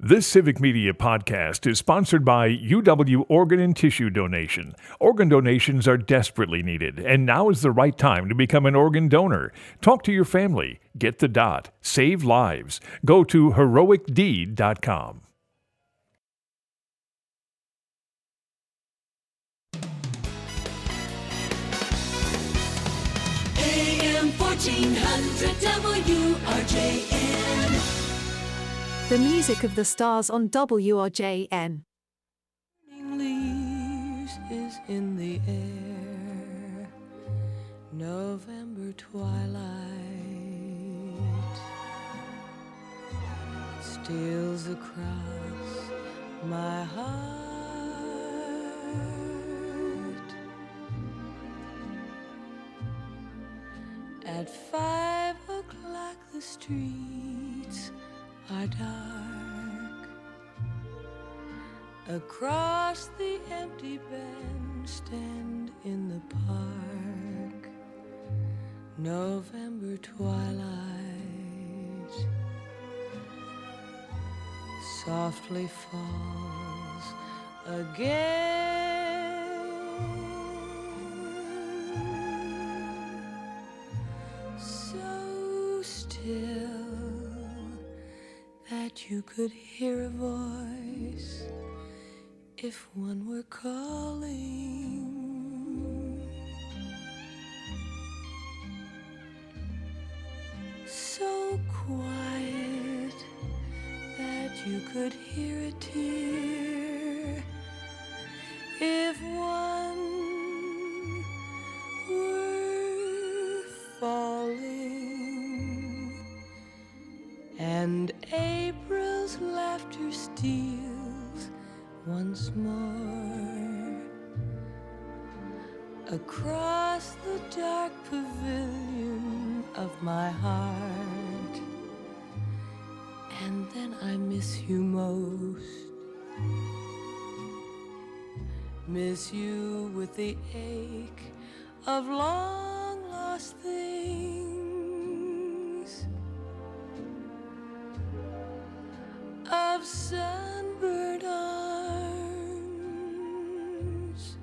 This Civic Media podcast is sponsored by UW Organ and Tissue Donation. Organ donations are desperately needed, and now is the right time to become an organ donor. Talk to your family. Get the dot. Save lives. Go to heroicdeed.com. AM 1400 WRJN. The music of the stars on WRJN. Leaves is in the air, November twilight steals across my heart. At 5 o'clock the streets are dark. Across the empty bandstand in the park, November twilight softly falls again. So still that you could hear a voice if one were calling. So quiet that you could hear a tear if one were falling. And April's laughter steals once more across the dark pavilion of my heart. And then I miss you most, miss you with the ache of long lost things, of sunburned arms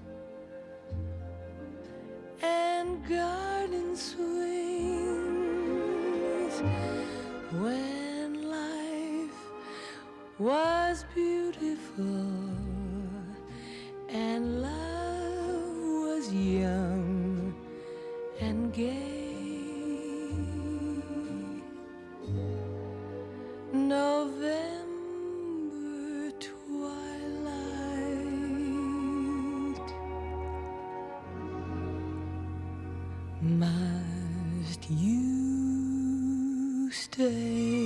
and garden swings, when life was beautiful and love was young and gay. November twilight, must you stay?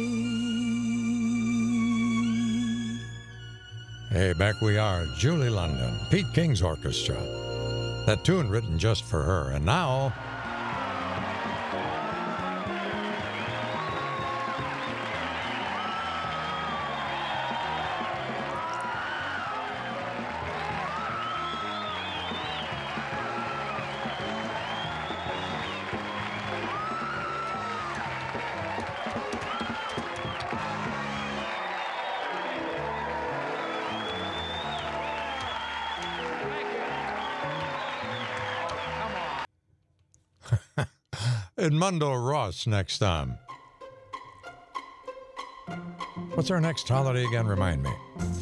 Hey, back we are, Julie London, Pete King's orchestra. That tune written just for her, and now Edmundo Ross next time. What's our next holiday again? Remind me.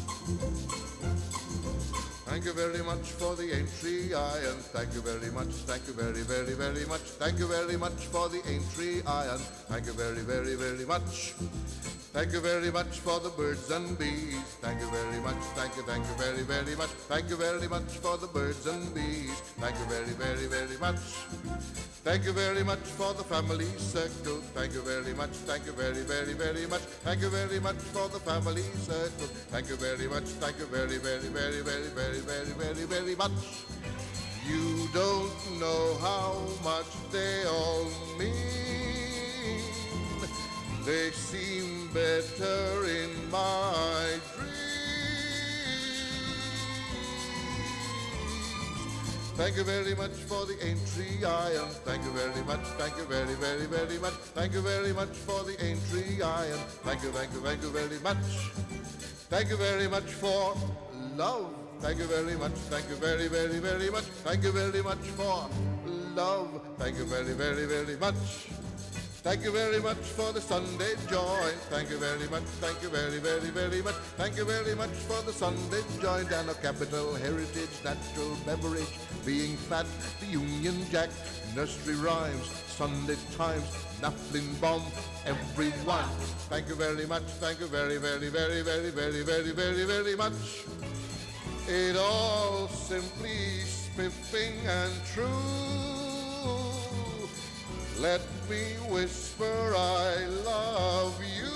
Thank you very much for the Aintree Iron. Thank you very much. Thank you very, very, very much. Thank you very much for the Aintree Iron. Thank you very, very, very much. Thank you very much for the birds and bees. Thank you very much. Thank you very, very much. Thank you very much for the birds and bees. Thank you very, very, very much. Thank you very much for the family circle. Thank you very much. Thank you very, very, very much. Thank you very much for the family circle. Thank you very much. Thank you very, very, very, very, very, very, very, very much. You don't know how much they all mean. They seem better in my dreams Thank you very much for the Aintree Iron. Thank you very much. Thank you very, very, very much. Thank you very much for the Aintree Iron. Thank you, thank you, thank you very much. Thank you very much for love. Thank you very much. Thank you very, very, very much. Thank you very much for love. Thank you very, very, very much. Thank you very much for the Sunday joint. Thank you very much. Thank you very, very, very much. Thank you very much for the Sunday joint and a capital heritage natural beverage. Being fat, the Union Jack, nursery rhymes, Sunday Times, Nuffling Bomb, everyone. Thank you very much. Thank you very, very, very, very, very, very, very, very much. It all simply spiffing and true. Let me whisper I love you.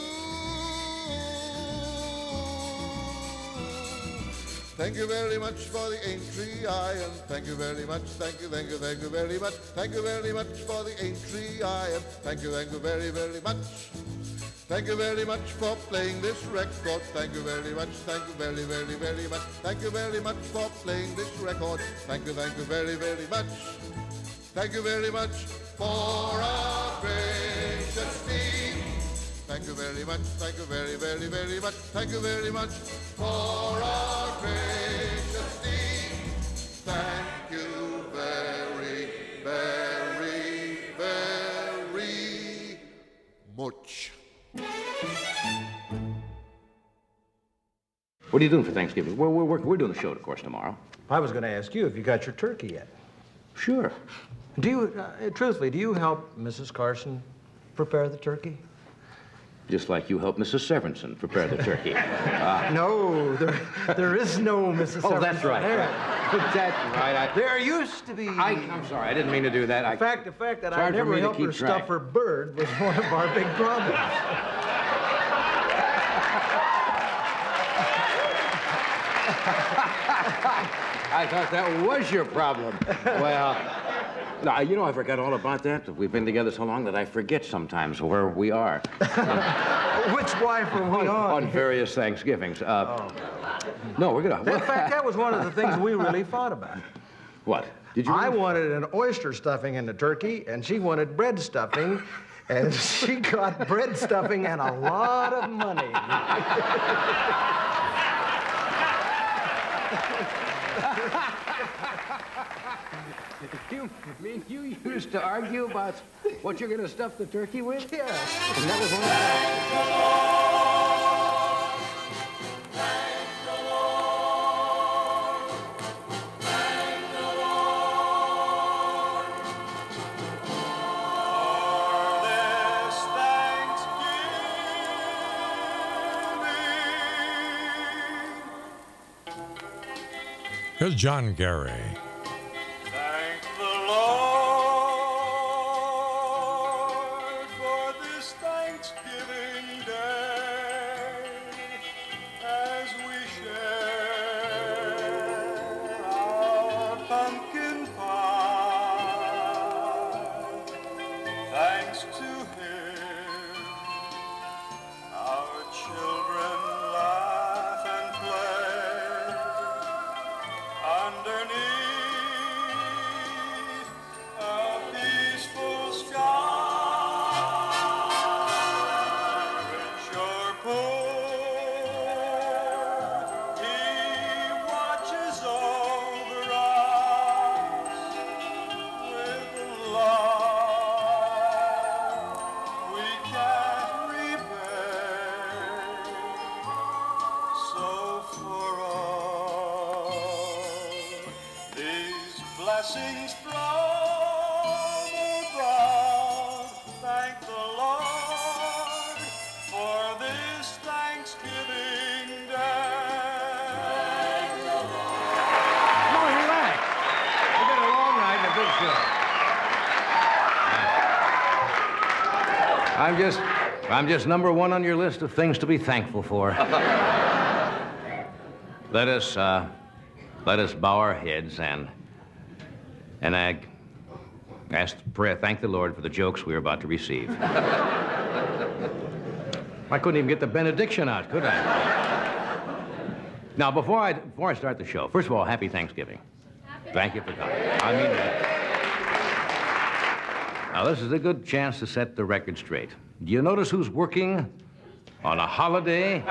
Thank you very much for the Aintree Iron. Thank you very much. Thank you, thank you, thank you very much. Thank you very much for the Aintree Iron. Thank you very, very much. Thank you very much for playing this record. Thank you very much. Thank you very, very, very much. Thank you very much for playing this record. Thank you very, very much. Thank you very much for our gracious theme. Thank you very much. Thank you very, very, very much. Thank you very much for our gracious theme. Thank you very, very, very much. What are you doing for Thanksgiving? We're doing a show, of course, tomorrow. I was going to ask you if you got your turkey yet. Sure. Do you, truthfully, do you help Mrs. Carson prepare the turkey? Just like you helped Mrs. Severinsen prepare the turkey. No, there is no Mrs. Severinsen. Oh, that's right. That's right. There used to be. I'm sorry, I didn't mean to do that. The fact that I never helped her stuff her bird was one of our big problems. I thought that was your problem. Well, no, you know, I forgot all about that. We've been together so long that I forget sometimes where we are. Which wife are we on? On various Thanksgivings. No, we're gonna. In fact, that was one of the things we really fought about. What? Did you? I wanted an oyster stuffing in the turkey, and she wanted bread stuffing, and she got bread stuffing and a lot of money. You mean you used to argue about what you're going to stuff the turkey with? Yes. And that was one of Here's John Gary. Thank the Lord for this Thanksgiving Day as we share our pumpkin pie. Thanks to Him, our children laugh and play underneath a peaceful sky. Rich or poor, He watches over us with love we can't repay. So for all these blessings from above, thank the Lord for this Thanksgiving Day. No, relax. We got a long night and a big show. I'm just number one on your list of things to be thankful for. Let us bow our heads and I thank the Lord for the jokes we are about to receive. I couldn't even get the benediction out, could I? Now, before I start the show, first of all, happy Thanksgiving. Thank you for coming. I mean that. Now, this is a good chance to set the record straight. Do you notice who's working on a holiday?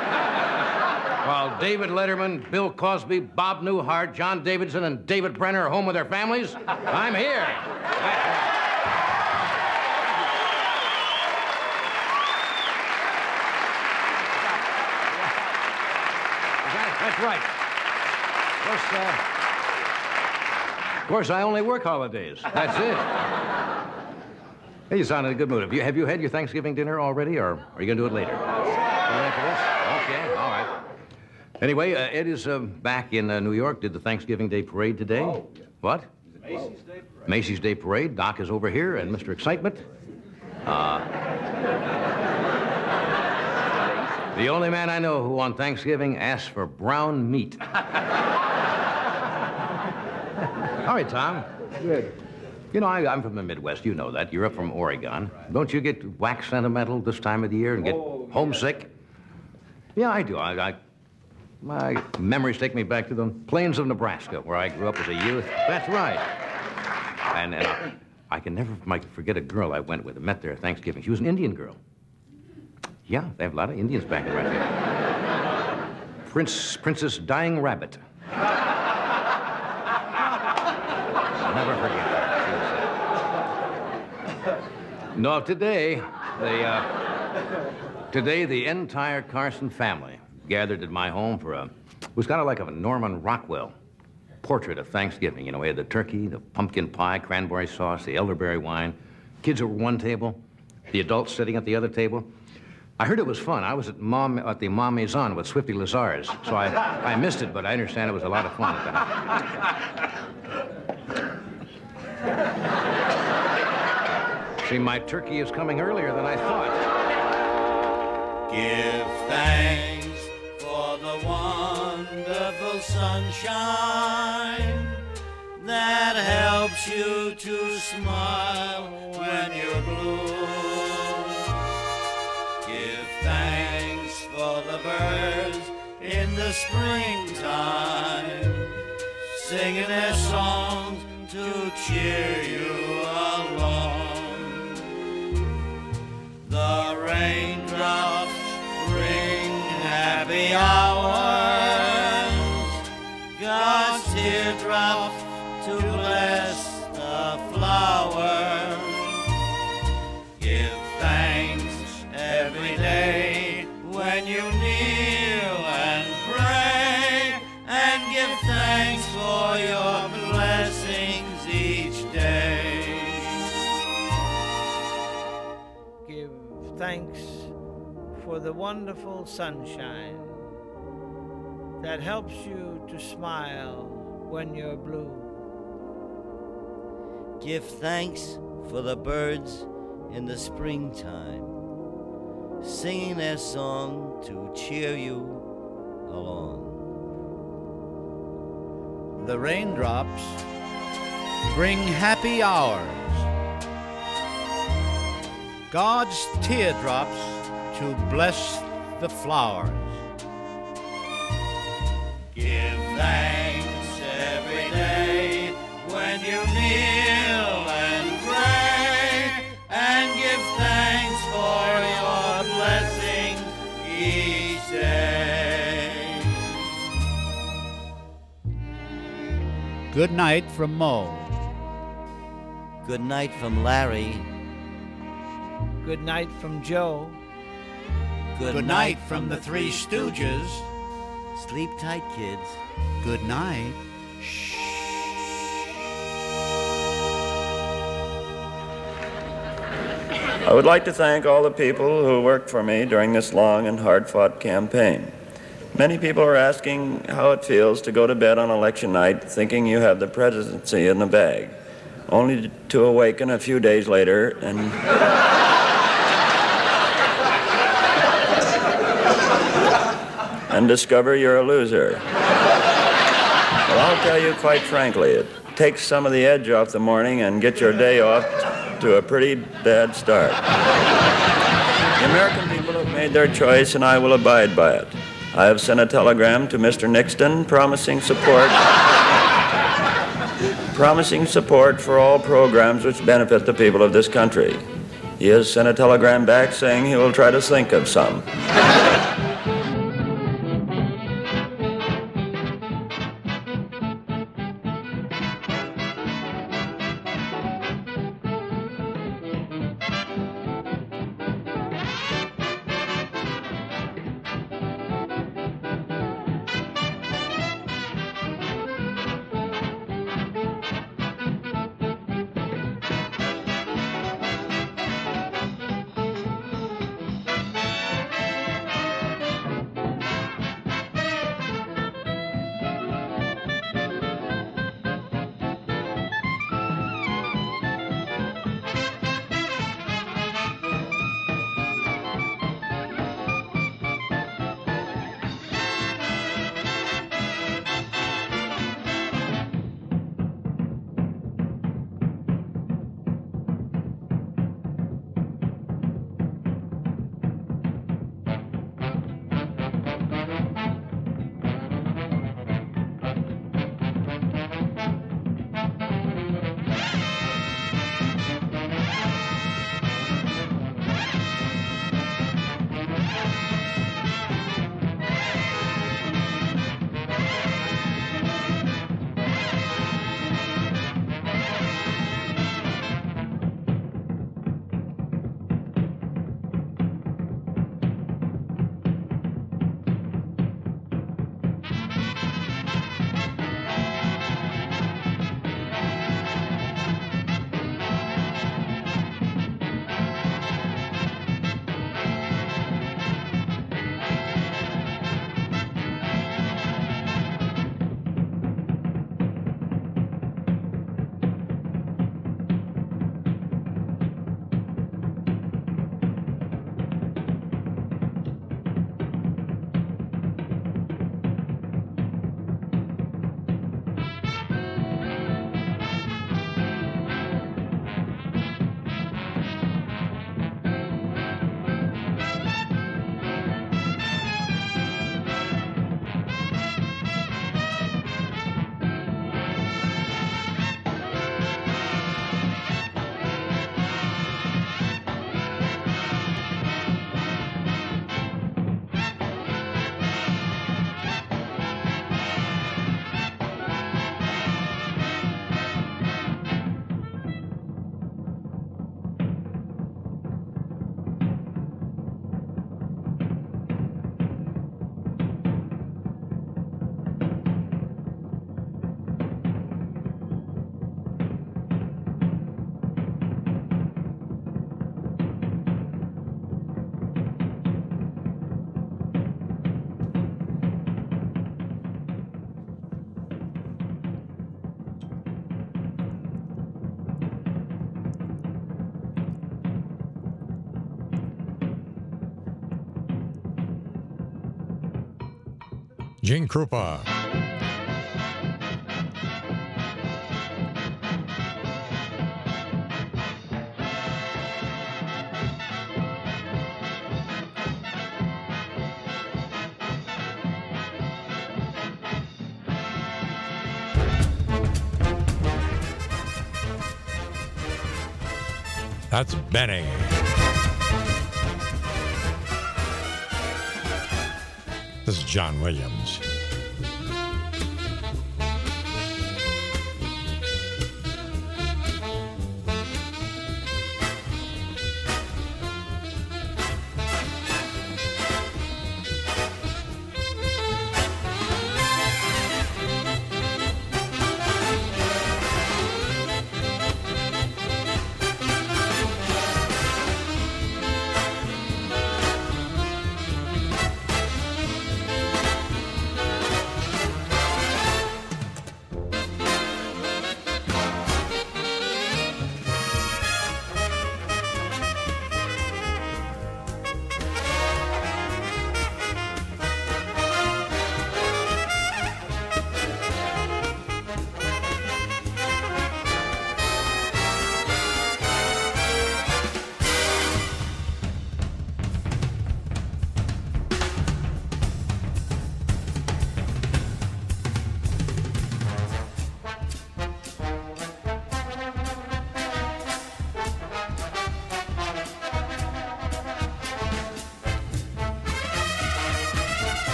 While David Letterman, Bill Cosby, Bob Newhart, John Davidson, and David Brenner are home with their families, I'm here. That's right. Of course, I only work holidays. That's it. Hey, you sound in a good mood. Have you had your Thanksgiving dinner already, or are you going to do it later? After this? Okay, all right. Anyway, Ed is back in New York. Did the Thanksgiving Day Parade today. Oh, yeah. What? Macy's Day Parade. Macy's Day Parade. Doc is over here, and Mr. Excitement. The only man I know who on Thanksgiving asks for brown meat. All right, Tom. Good. You know, I'm from the Midwest. You know that. You're up from Oregon. Don't you get wax sentimental this time of the year and get homesick? Yeah, I do. My memories take me back to the plains of Nebraska, where I grew up as a youth. That's right. And I can never forget a girl I went with. I met there at Thanksgiving. She was an Indian girl. Yeah, they have a lot of Indians back around here. Princess Dying Rabbit. I'll never forget that. No, today, the entire Carson family gathered at my home for it was kind of like a Norman Rockwell portrait of Thanksgiving. You know, we had the turkey, the pumpkin pie, cranberry sauce, the elderberry wine, kids over one table, the adults sitting at the other table. I heard it was fun. I was at the Mom Maison with Swifty Lazars, so I missed it, but I understand it was a lot of fun at that. See, my turkey is coming earlier than I thought. Give thanks for the wonderful sunshine that helps you to smile when you're blue. Give thanks for the birds in the springtime, singing their songs to cheer you along. The raindrops bring happy hours, God's teardrops to bless the flowers. Give thanks every day when you kneel and pray, and give thanks for your blessings each day. Give thanks for the wonderful sunshine that helps you to smile when you're blue. Give thanks for the birds in the springtime, singing their song to cheer you along. The raindrops bring happy hours, God's teardrops to bless the flowers. Give thanks every day when you kneel and pray, and give thanks for your blessings each day. Good night from Mo. Good night from Larry. Good night from Joe. Good night from the Three Stooges. Sleep tight, kids. Good night. I would like to thank all the people who worked for me during this long and hard-fought campaign. Many people are asking how it feels to go to bed on election night thinking you have the presidency in the bag, only to awaken a few days later and discover you're a loser. Well, I'll tell you quite frankly, it takes some of the edge off the morning and get your day off to a pretty bad start. The American people have made their choice, and I will abide by it. I have sent a telegram to Mr. Nixon promising support promising support for all programs which benefit the people of this country. He has sent a telegram back saying he will try to think of some. Gene Krupa. That's Benny. This is John Williams.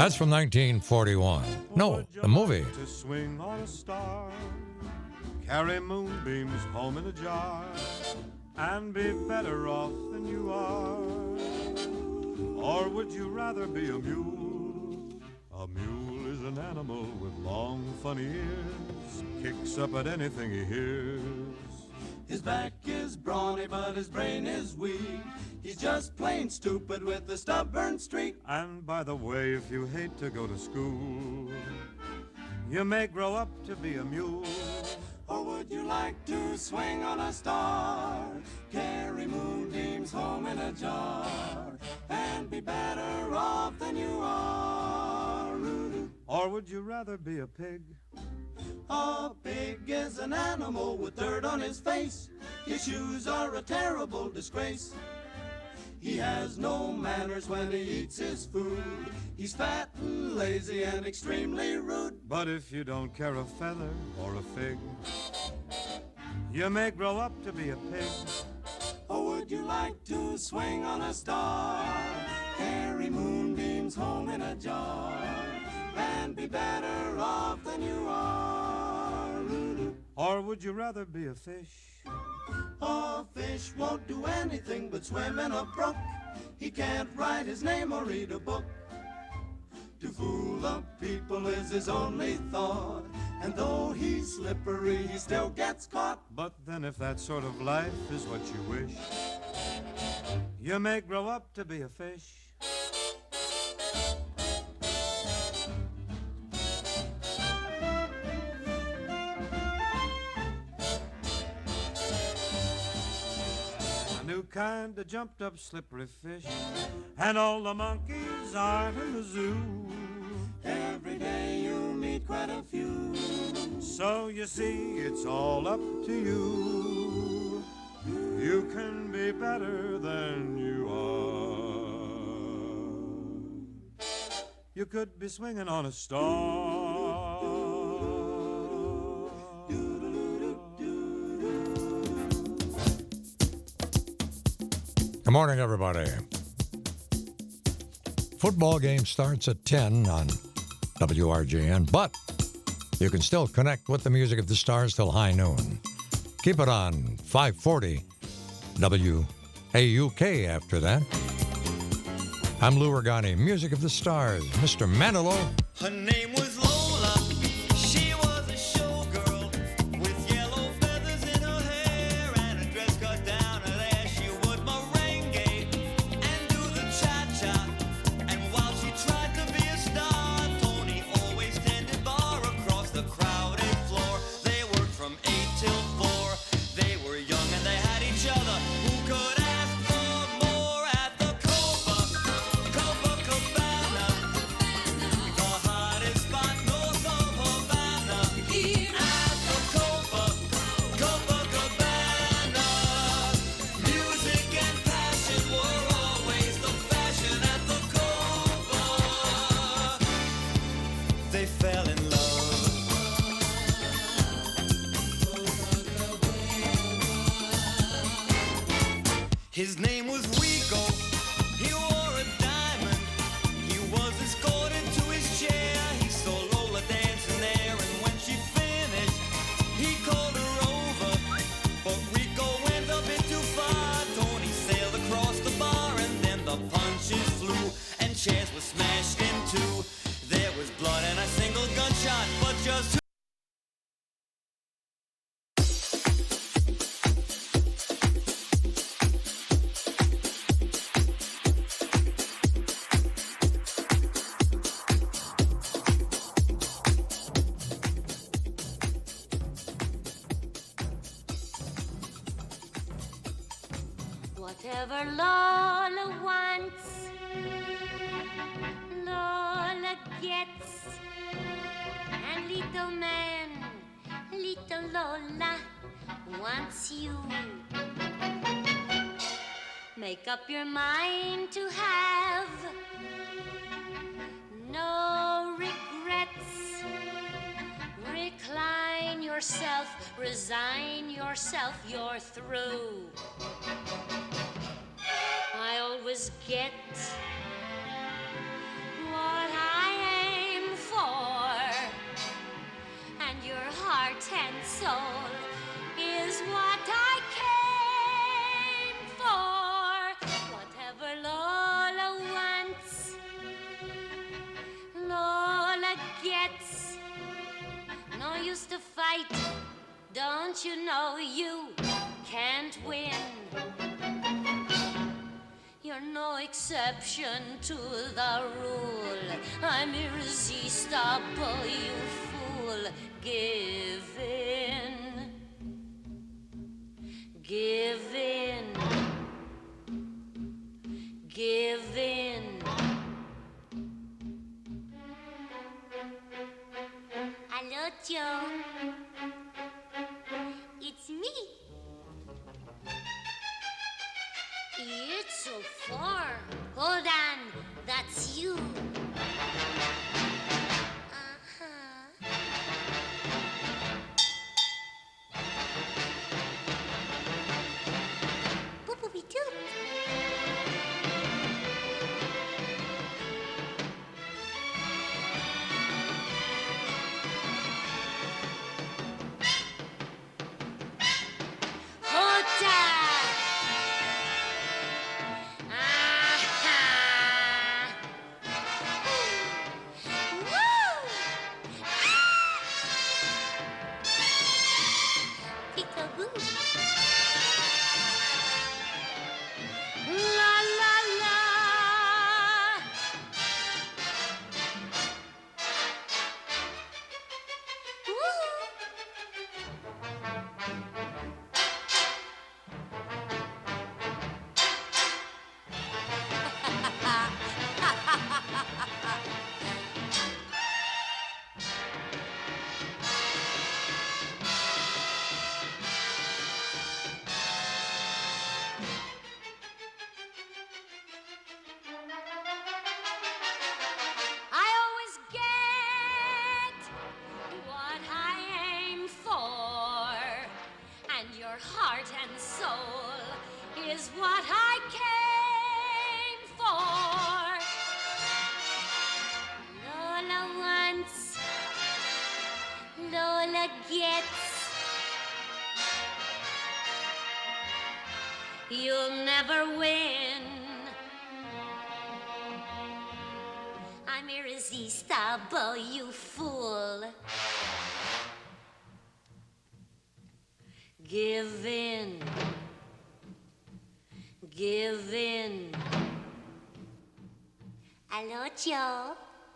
That's from 1941. No, the movie. To swing on a star, carry moonbeams home in a jar, and be better off than you are? Or would you rather be a mule? A mule is an animal with long, funny ears, kicks up at anything he hears. His back is brawny, but his brain is weak. He's just plain stupid with a stubborn streak. And by the way, if you hate to go to school, you may grow up to be a mule. Or would you like to swing on a star, carry moonbeams home in a jar, and be better off than you are? Or would you rather be a pig? A pig is an animal with dirt on his face. His shoes are a terrible disgrace. He has no manners when he eats his food. He's fat and lazy and extremely rude. But if you don't care a feather or a fig, you may grow up to be a pig. Or would you like to swing on a star, carry moonbeams home in a jar, and be better off than you are? Or would you rather be a fish? A fish won't do anything but swim in a brook. He can't write his name or read a book. To fool the people is his only thought, and though he's slippery, he still gets caught. But then if that sort of life is what you wish, you may grow up to be a fish. New kind of jumped up slippery fish, and all the monkeys aren't in the zoo. Every day you meet quite a few. So you see, it's all up to you. You can be better than you are. You could be swinging on a star. Good morning, everybody. Football game starts at 10 on WRJN, but you can still connect with the music of the stars till high noon. Keep it on 540 WAUK after that. I'm Lou Regani, music of the stars, Mr. Manilow. Her name was Lola. She was a showgirl with yellow feathers in her hair and a dress cut down her there. She would merengue and do the cha-cha. And while she tried to be a star, Tony always tended bar across the crowded floor. They worked from 8 till 4. They were young and they had each other. Who could ask for more at the Copacabana? The hottest spot north of Havana. At the Copacabana. Music and passion were always the fashion at the Copa. They fell in love. His name was Rico. He wore a diamond. He was escorted to his chair. He saw Lola dancing there, and when she finished, he called her over. But Rico went a bit too far. Tony sailed across the bar, and then the punches flew, and chairs were smashed in two. There was blood and a single gunshot, but just who? Whatever Lola wants, Lola gets. And little man, little Lola wants you. Make up your mind to have no regrets. Recline yourself, resign yourself, you're through. I always get what I heart and soul is what I came for. Whatever Lola wants, Lola gets. No use to fight, don't you know you can't win. You're no exception to the rule. I'm irresistible, you fool. Give in. Give in. Give in. Hello, Joe. It's me. It's so far. Hold on, that's you. Boop-boopy-doop. You'll never win. I'm irresistible, you fool. Give in. Give in. Hello, Joe.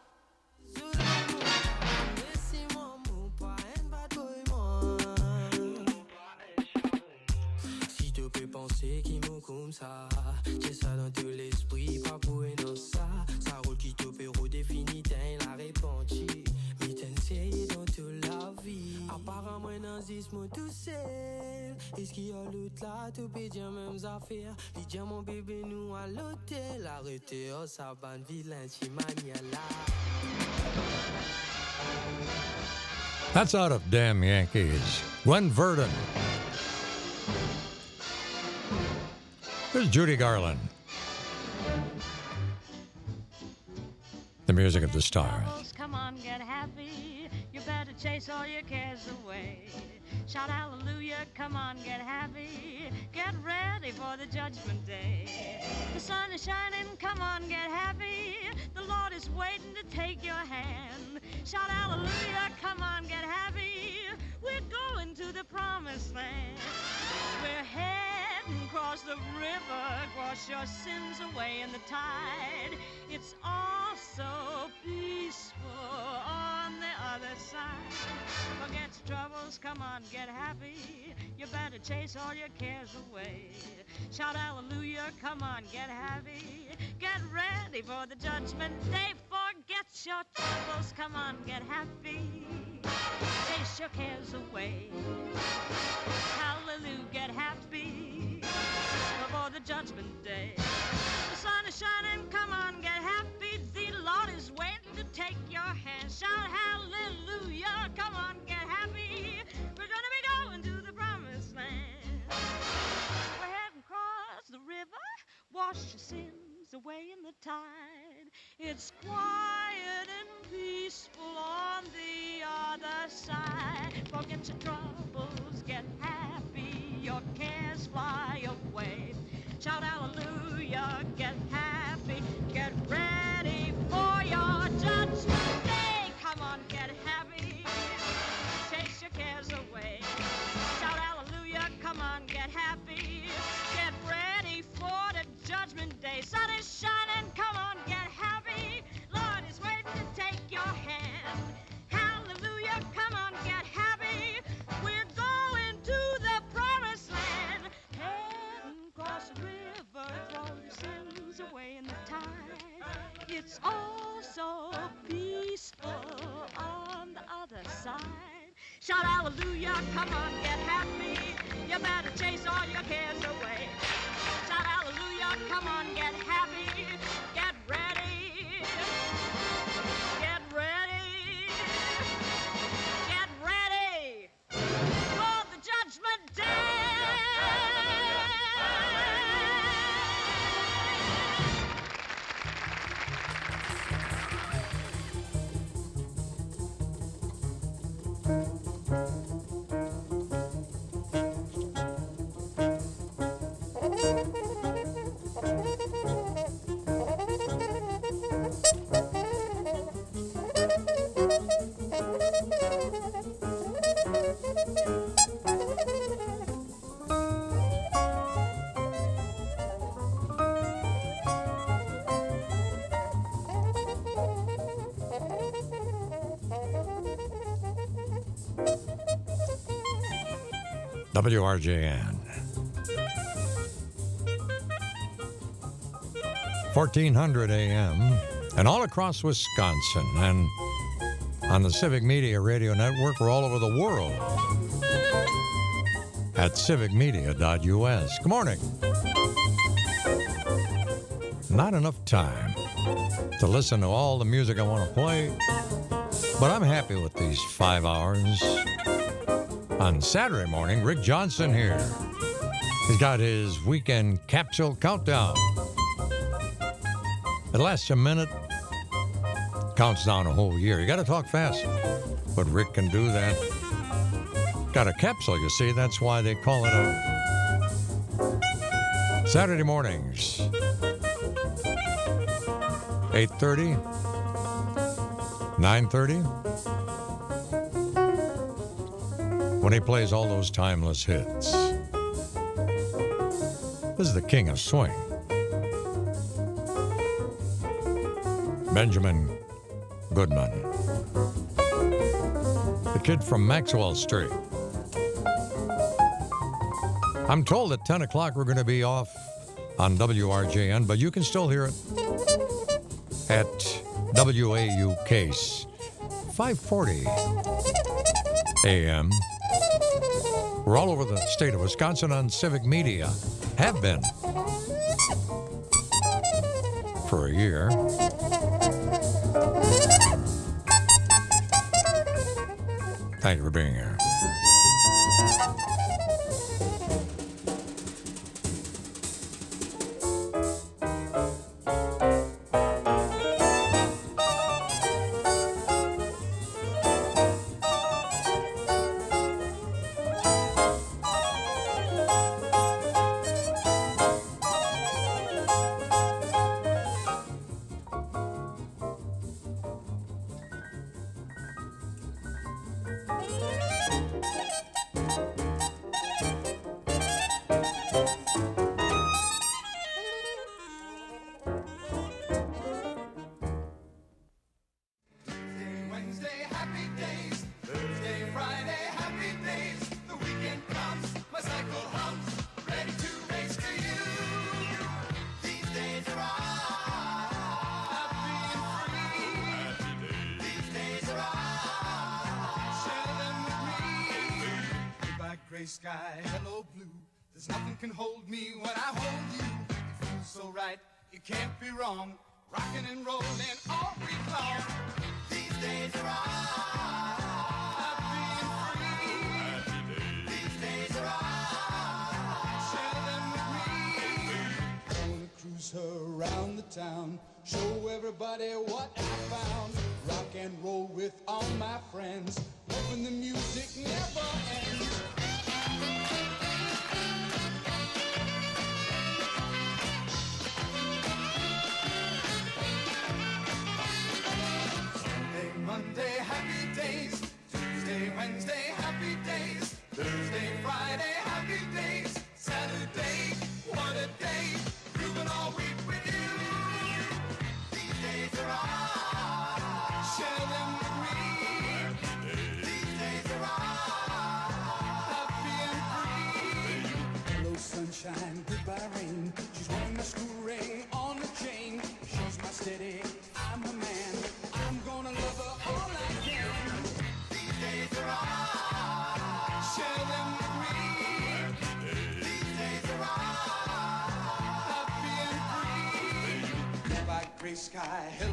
Penser qui m'ont comme ça, j'ai ça dans tout l'esprit, pas pour un ça. Ça roule qui te peut redéfinir, t'as la réponse. Mais t'essayes dans toute la vie. Apparemment, dans ce mot tout seul. Est-ce qu'il y a l'autre là, tout peut dire même affaires. Puis dire mon bébé, nous à l'hôtel. Arrêtez, oh, ça va une vilain, chimania là. That's out of Damn Yankees. Gwen Verdon. Here's Judy Garland. The music of the stars. Come on, get happy. You better chase all your cares away. Shout hallelujah, come on, get happy. Get ready for the judgment day. The sun is shining, come on, get happy. The Lord is waiting to take your hand. Shout hallelujah, come on, get happy. We're going to the promised land. We're heading across the river, wash your sins away in the tide. It's all so peaceful on the other side. Forget your troubles, come on, get happy. You better chase all your cares away. Shout hallelujah, come on, get happy. Get ready for the judgment day. Forget your troubles, come on, get happy. Chase your cares away. Hallelujah, get happy before the judgment day. The sun is shining, come on, get happy. The Lord is waiting to take your hand. Shout hallelujah, come on, get happy. We're gonna be going to the promised land. We're heading across the river, wash your sins away in the tide. It's quiet and peaceful on the other side. Forget your troubles, get happy, your cares fly away. Shout hallelujah, get happy, get ready for your judgment day. Come on, get happy, chase your cares away. Shout hallelujah, come on, get happy, get ready for the judgment day. Sun is shining, come on, get happy, Lord is waiting to take your hand. Hallelujah, come on, get happy, we're going to the promised land. Heading across the river, throw your sins away in the tide. It's all so peaceful on the other side. Shout hallelujah, come on, get happy, you better chase all your cares away. Shout hallelujah, come on, get happy, get ready, get ready, get ready for the judgment day. WRJN. 1400 AM and all across Wisconsin and on the Civic Media Radio Network. We're all over the world at civicmedia.us. Good morning. Not enough time to listen to all the music I want to play, but I'm happy with these 5 hours. On Saturday morning, Rick Johnson here. He's got his weekend capsule countdown. It lasts a minute, counts down a whole year. You got to talk fast, but Rick can do that. Got a capsule, you see. That's why they call it a Saturday mornings. 8:30, 9:30. When he plays all those timeless hits. This is the king of swing. Benjamin Goodman. The kid from Maxwell Street. I'm told at 10 o'clock we're going to be off on WRJN, but you can still hear it at WAU Case 540 AM. We're all over the state of Wisconsin on Civic Media. Have been for a year. Thank you for being here. Sky, hello blue. There's nothing can hold me when I hold you. You feel so right, you can't be wrong. Rocking and rolling all week long. These days are all being free. These days are all share them with me. I wanna cruise her around the town, show everybody what I found. Rock and roll with all my friends, hoping the music never ends. Sunday, Monday, happy days. Tuesday, Wednesday, happy days. Thursday, Friday, happy days. Saturday, what a day. Grooving all week with you. These days are ours. Share them with me. These days are ours. Happy and free. Hello, sunshine, goodbye, rain. She's wearing my school ring on the chain. She's my steady, I'm a man. I'm gonna love her all I can. These days are ours. Share them with me. These days are ours. Happy and free. By gray sky. Hello.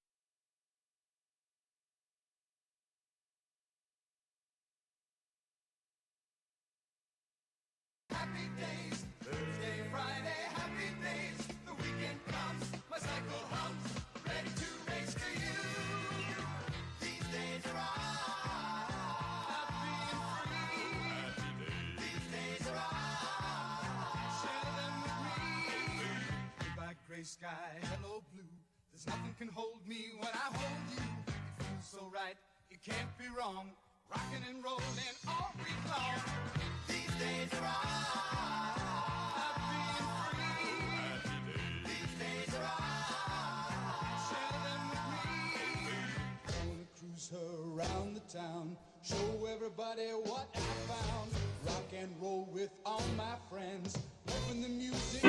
Happy days. Thursday, Friday, happy days. The weekend comes, my cycle hums, ready to race to you. These days are ours. Happy and free. These days are ours. Share them with me. Goodbye, gray sky, hello blue. There's nothing can hold me when I hold you. It feels so right, it can't be wrong. Rocking and rolling all week long. These days are ours. Happy and free. These days are ours. Share them with me. I wanna cruise her around the town, show everybody what I found. Rock and roll with all my friends, hoping the music.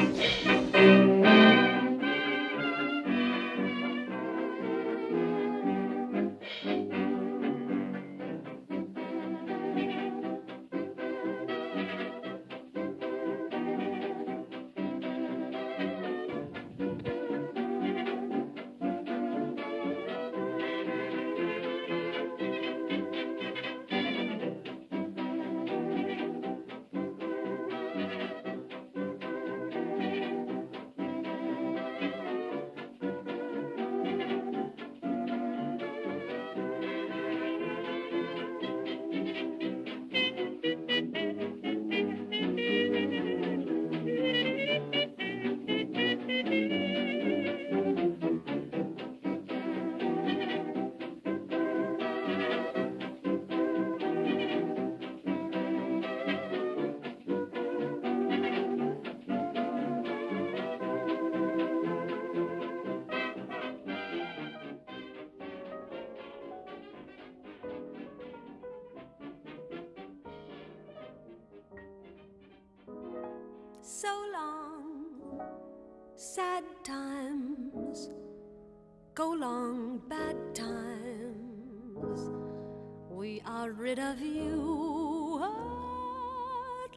So long, sad times, go long, bad times. We are rid of you at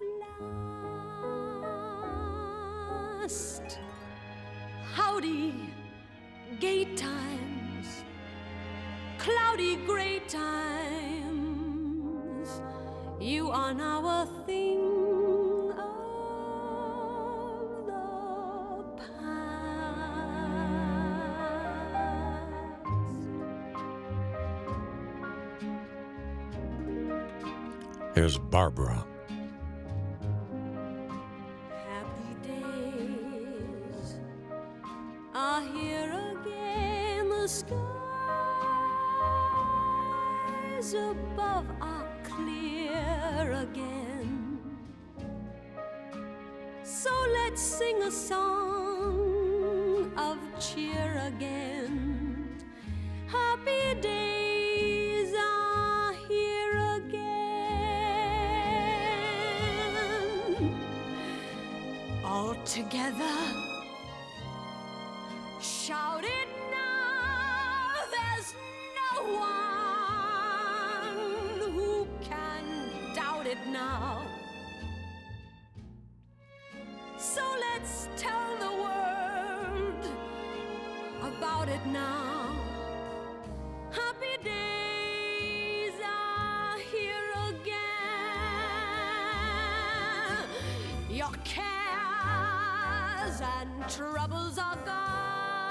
last. Howdy, gay times, cloudy gray times. You are now a thing. Here's Barbara. Happy days are here again. The skies above are clear again. So let's sing a song of cheer again. Happy days are here again. All together, shout it now. There's no one who can doubt it now. So let's tell the world about it now. Happy days are here again. Your cares and troubles are gone.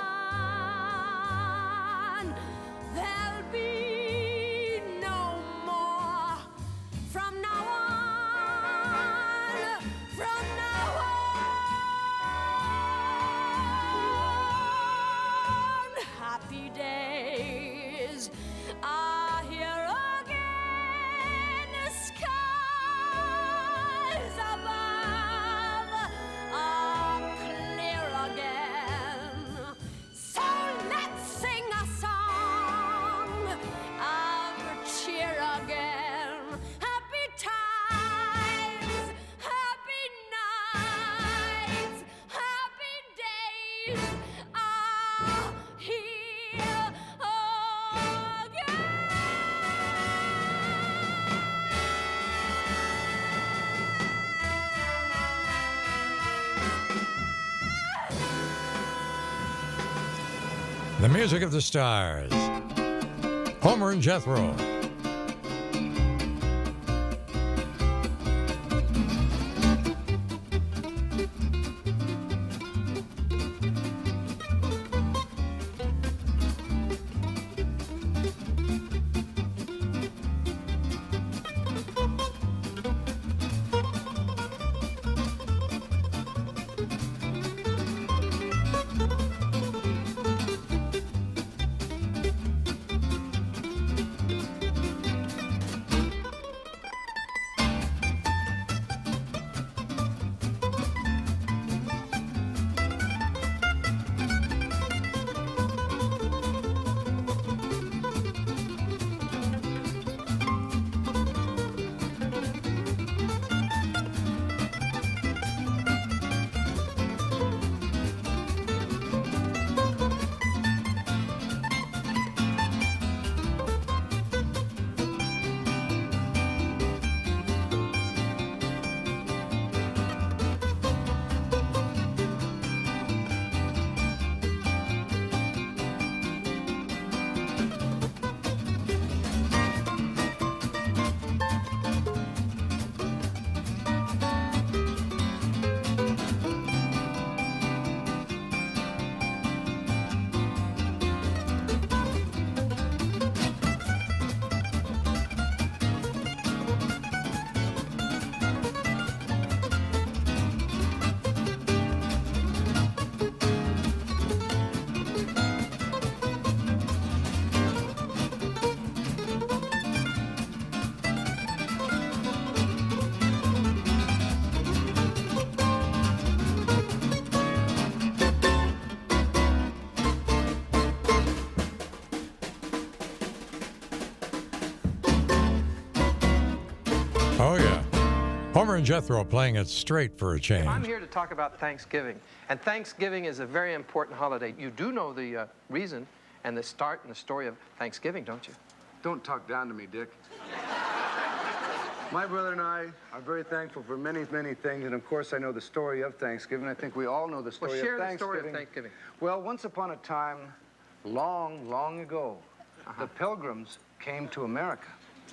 The music of the stars. Homer and Jethro. Oh, yeah. Homer and Jethro playing it straight for a change. I'm here to talk about Thanksgiving. And Thanksgiving is a very important holiday. You do know the reason and the start and the story of Thanksgiving, don't you? Don't talk down to me, Dick. My brother and I are very thankful for many, many things, and of course I know the story of Thanksgiving. I think we all know the story Well, share of the Thanksgiving. story of Thanksgiving. Well, once upon a time, long, long ago, the Pilgrims came to America.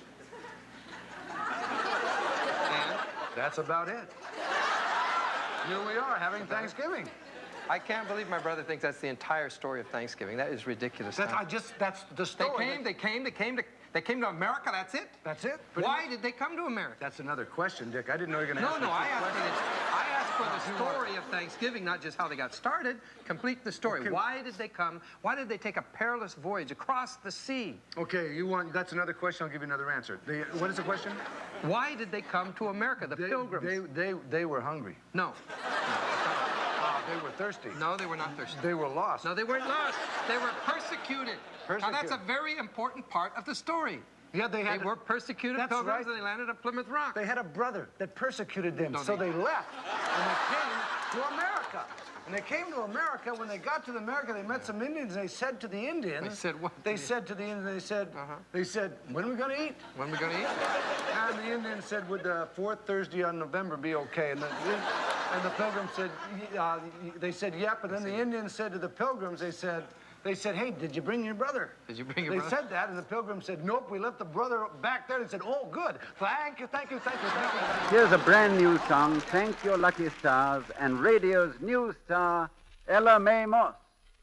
And that's about it. Here we are having Thanksgiving. I can't believe my brother thinks that's the entire story of Thanksgiving. That is ridiculous. That's the story. They came to America, that's it? That's it. Why did they come to America? That's another question, Dick. I didn't know you were going to ask No, me I two asked for the story of Thanksgiving, not just how they got started. Complete the story. Okay. Why did they come? Why did they take a perilous voyage across the sea? Okay, that's another question. I'll give you another answer. What is the question? Why did they come to America, the Pilgrims? They were hungry. No. They were thirsty. No, they were not thirsty. They were lost. No, they weren't lost. They were persecuted. Now, that's a very important part of the story. Yeah, they were persecuted Pilgrims, and they landed at Plymouth Rock. They had a brother that persecuted them, No, so they left, and they came to America. And they came to America. When they got to America, they met some Indians, and they said to the Indians... They said what? They said to the Indians, they said, when are we going to eat? When are we going to eat? And the Indians said, would the fourth Thursday on November be okay? And the Pilgrims said, they said, yep. And then the Indians said to the Pilgrims, they said, hey, did you bring your brother? Did you bring your brother? brother? They said that, and the Pilgrims said, nope, we left the brother back there. They said, oh, good. Thank you, thank you, thank you, thank you. Here's a brand new song, Thank Your Lucky Stars, and radio's new star, Ella Mae Moss.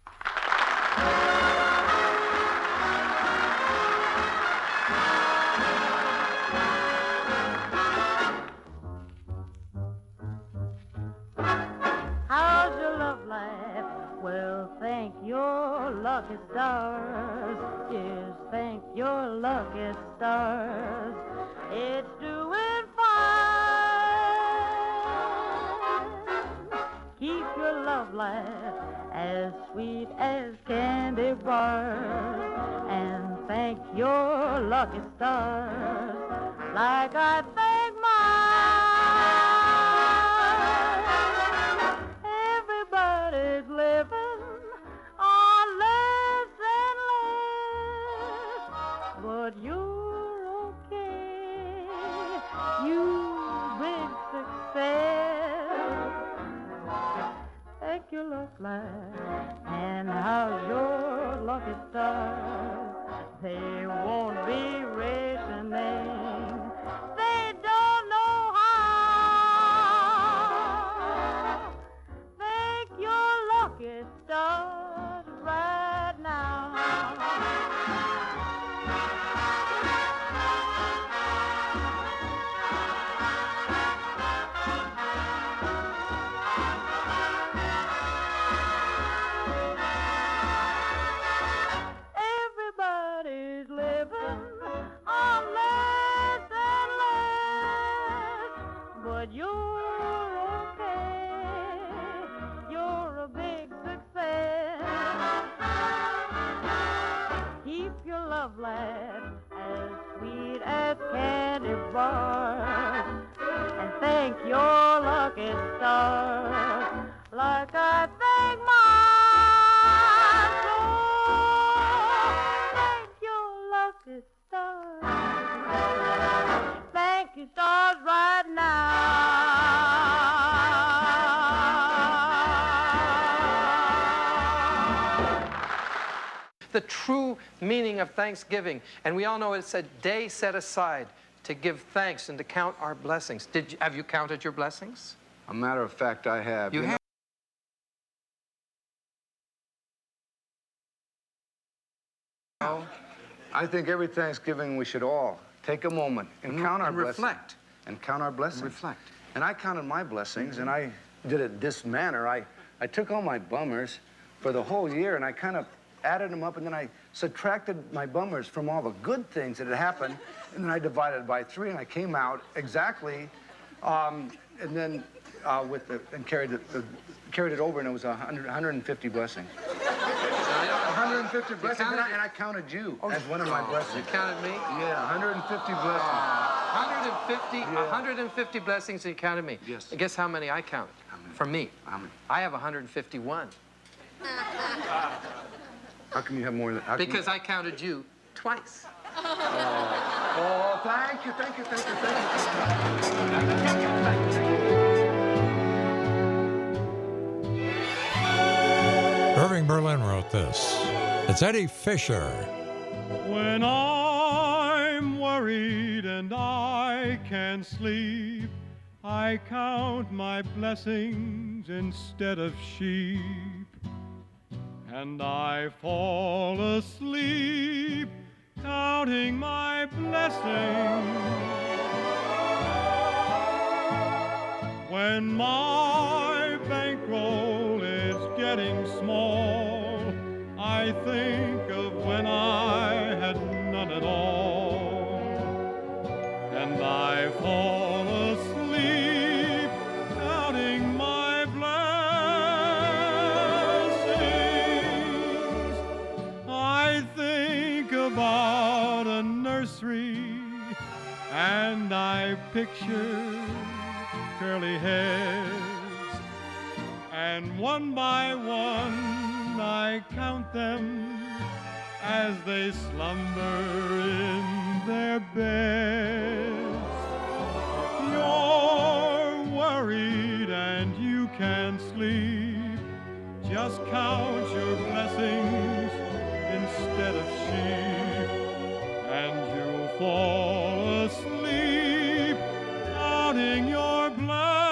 How's your love life? Well, thank your lucky stars. Yes, thank your lucky stars. It's doing fine. Keep your love life as sweet as candy bars. And thank your lucky stars like I thank mine. Everybody's living on less and less, but you're okay. You've been success. Thank your love life, and how's your but you're okay. You're a big success. Keep your love laugh as sweet as candy bars, and thank your lucky stars like I thank mine. So thank your lucky stars. Thank you, stars, right now. The true meaning of Thanksgiving, and we all know it's a day set aside to give thanks and to count our blessings. Have you counted your blessings? A matter of fact, I have. You have? know, I think every Thanksgiving we should all take a moment and count our blessings. Reflect. And count our blessings. Reflect. And I counted my blessings, and I did it this manner. I took all my bummers for the whole year, and I kind of added them up, and then I subtracted my bummers from all the good things that had happened, and then I divided by 3, and I came out exactly, and then carried it over, and it was 150 blessings. 150 blessings, and I counted you as one of my blessings. You counted me? Yeah, 150 blessings. 150 blessings, and you counted me. Yes. Guess how many I counted? For me. How many? I have 151. How come you have more than... Because I counted you twice. Oh, thank you. Irving Berlin wrote this. It's Eddie Fisher. When I'm worried and I can't sleep, I count my blessings instead of sheep. And I fall asleep counting my blessings. When my bankroll is getting small, I think of when I had none at all. And I fall asleep counting my blessings. I think about a nursery and I picture curly heads, and one by one I count them as they slumber in their beds. You're worried and you can't sleep, just count your blessings instead of sheep, and you'll fall asleep counting your blessings.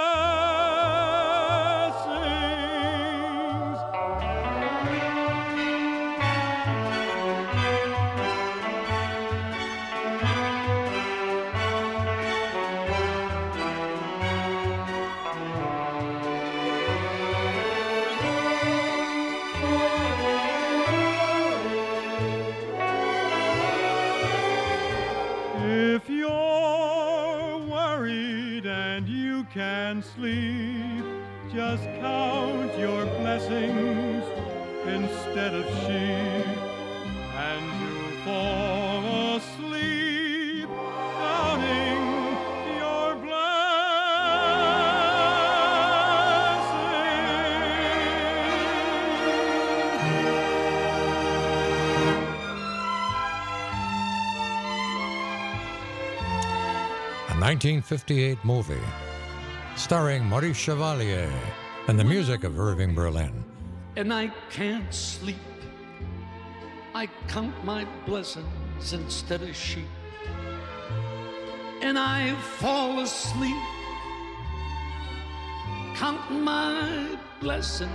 If you're worried and you can't sleep, just count your blessings instead of sheep, and you'll fall asleep counting your A 1958 movie starring Maurice Chevalier and the music of Irving Berlin. And I can't sleep. I count my blessings instead of sheep. And I fall asleep counting my blessings.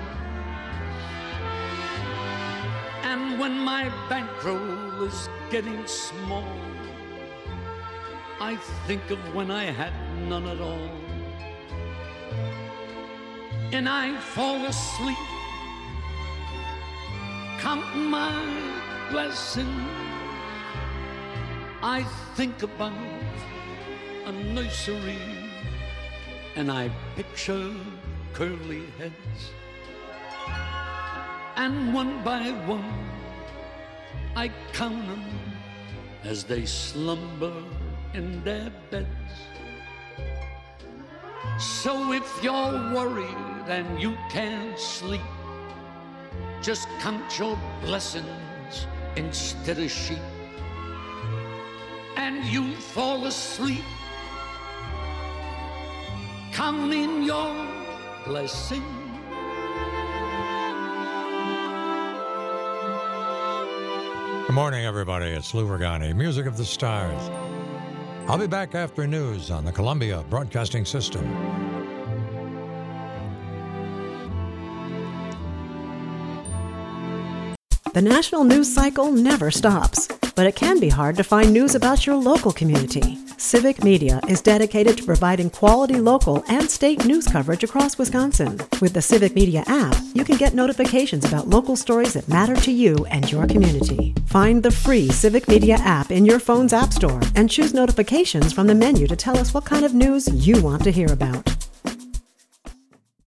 And when my bankroll is getting small, I think of when I had none at all. And I fall asleep counting my blessings. I think about a nursery and I picture curly heads. And one by one, I count them as they slumber in their beds. So if you're worried and you can't sleep, just count your blessings instead of sheep, and you'll fall asleep counting your blessings. Good morning, everybody. It's Lou Regani, Music of the Stars. I'll be back after news on the Columbia Broadcasting System. The national news cycle never stops, but it can be hard to find news about your local community. Civic Media is dedicated to providing quality local and state news coverage across Wisconsin. With the Civic Media app, you can get notifications about local stories that matter to you and your community. Find the free Civic Media app in your phone's app store and choose notifications from the menu to tell us what kind of news you want to hear about.